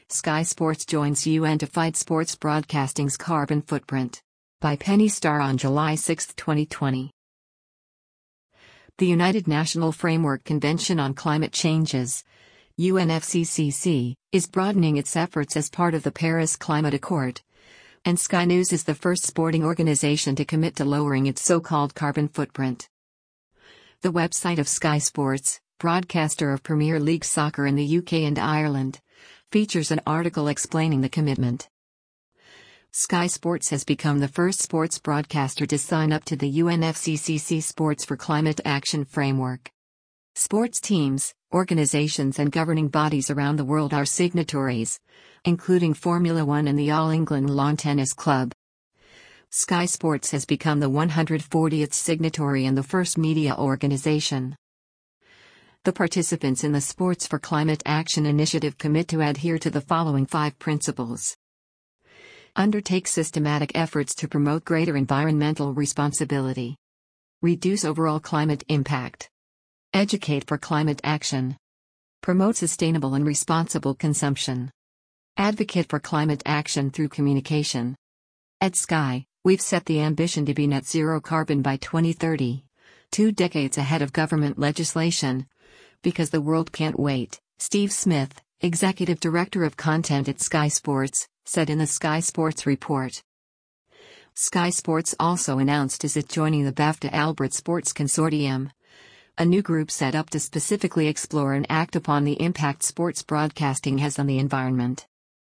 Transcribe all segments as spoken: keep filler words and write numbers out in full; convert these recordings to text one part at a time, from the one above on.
Sky Sports joins U N to fight sports broadcasting's carbon footprint. By Penny Starr on July sixth, twenty twenty. The United National Framework Convention on Climate Changes, U N F C C C, is broadening its efforts as part of the Paris Climate Accord. And Sky News is the first sporting organization to commit to lowering its so-called carbon footprint. The website of Sky Sports, broadcaster of Premier League soccer in the U K and Ireland, features an article explaining the commitment. Sky Sports has become the first sports broadcaster to sign up to the U N F C C C Sports for Climate Action framework. Sports teams, organizations and governing bodies around the world are signatories, including Formula One and the All England Lawn Tennis Club. Sky Sports has become the one hundred fortieth signatory and the first media organization. The participants in the Sports for Climate Action initiative commit to adhere to the following five principles. Undertake systematic efforts to promote greater environmental responsibility. Reduce overall climate impact. Educate for climate action. Promote sustainable and responsible consumption. Advocate for climate action through communication. At Sky, we've set the ambition to be net zero carbon by twenty thirty, two decades ahead of government legislation. Because the world can't wait, Steve Smith, Executive Director of Content at Sky Sports, said in the Sky Sports report. Sky Sports also announced is it joining the BAFTA Albert Sports Consortium, a new group set up to specifically explore and act upon the impact sports broadcasting has on the environment.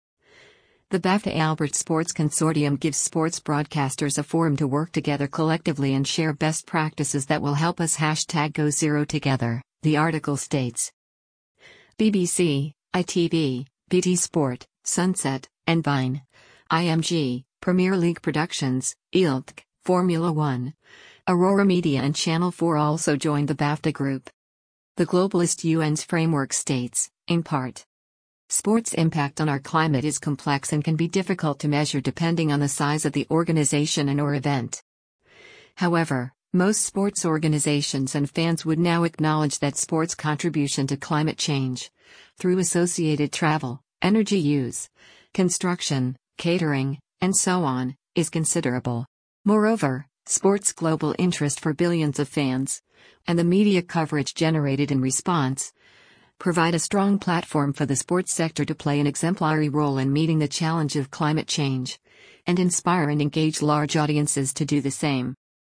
The BAFTA Albert Sports Consortium gives sports broadcasters a forum to work together collectively and share best practices that will help us hashtag go zero together, the article states. B B C, I T V, B T Sport, Sunset, and Vine, I M G, Premier League Productions, I L T C, Formula One, Aurora Media and Channel four also joined the BAFTA group. The globalist U N's framework states, in part, sports' impact on our climate is complex and can be difficult to measure depending on the size of the organization and/or event. However, most sports organizations and fans would now acknowledge that sports' contribution to climate change, through associated travel, energy use, construction, catering, and so on, is considerable. Moreover, sports' global interest for billions of fans, and the media coverage generated in response, provide a strong platform for the sports sector to play an exemplary role in meeting the challenge of climate change, and inspire and engage large audiences to do the same.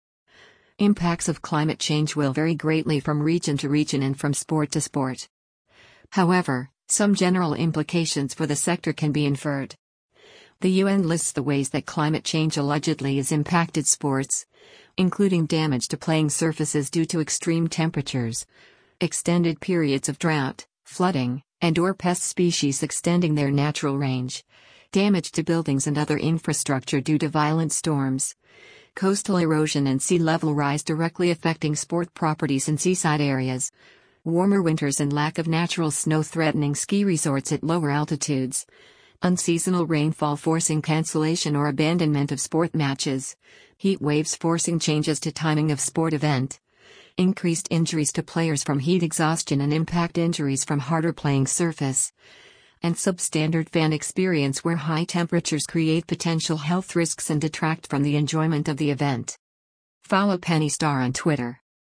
Impacts of climate change will vary greatly from region to region and from sport to sport. However, some general implications for the sector can be inferred. The U N lists the ways that climate change allegedly has impacted sports, including damage to playing surfaces due to extreme temperatures, extended periods of drought, flooding, and/or pest species extending their natural range, damage to buildings and other infrastructure due to violent storms, coastal erosion and sea level rise directly affecting sport properties in seaside areas, warmer winters and lack of natural snow threatening ski resorts at lower altitudes, unseasonal rainfall forcing cancellation or abandonment of sport matches, heat waves forcing changes to timing of sport event, increased injuries to players from heat exhaustion and impact injuries from harder playing surface, and substandard fan experience where high temperatures create potential health risks and detract from the enjoyment of the event. Follow Penny Starr on Twitter.